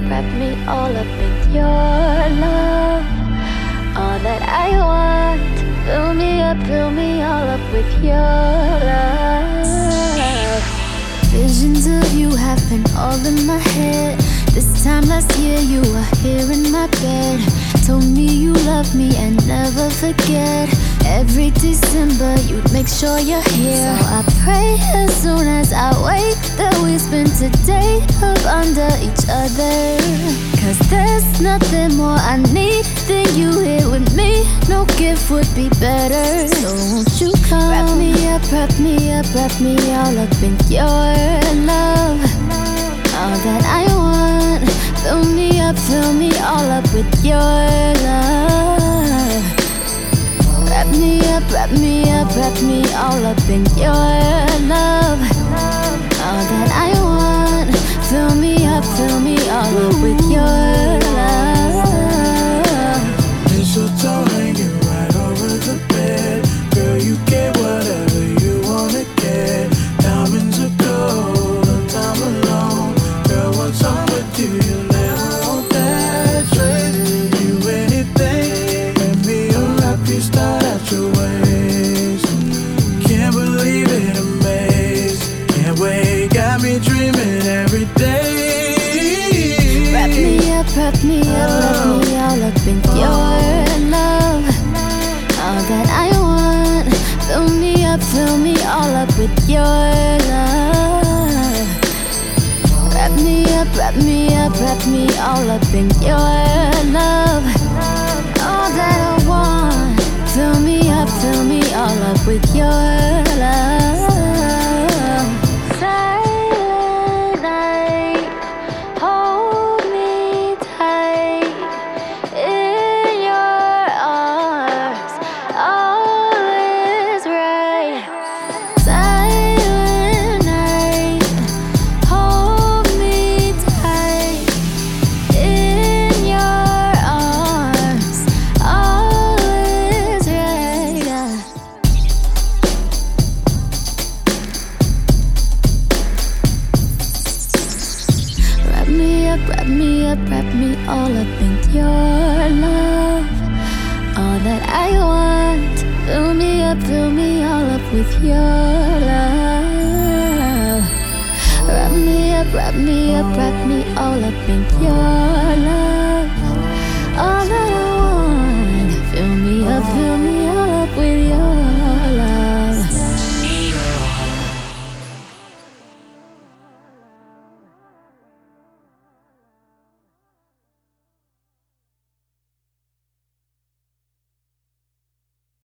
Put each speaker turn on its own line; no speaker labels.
wrap me all up in your love. All that I want, fill me all up with your love. Visions of you have been all in my head. This time last year you were here in my bed. Told me you love me and never forget. Every December you'd make sure you're here. So I pray as soon as I wake that we spend today up under each other. Cause there's nothing more I need than you here with me. No gift would be better. So won't you come? Wrap me up, wrap me up, wrap me all up in your love. All that I want, fill me all up with your love. Wrap me up, wrap me up, wrap me all up in your love. All that I want, fill me all up with your love.
Mistletoe hanging right over the bed. Girl, you get whatever you wanna get. Diamonds are gold and time alone. Girl, once I'm with you, you'll never want that trade. You anything, let me unwrap you, start at your waist. Can't believe it, amazed. Can't wait, got me dreaming every day.
Wrap me up, wrap me up, wrap me all up in your love. All that I want, fill me all up with your love. Wrap me up, wrap me up, wrap me all up in your love. All that I want, fill me all up with your love. Silent night, hold me tight in your arms. All is right. Silent night, hold me tight in your arms. All is right. Wrap me up, wrap me up, wrap me all up in your love. All that I want, fill me all up with your love. Wrap me up, wrap me up, wrap me all up in your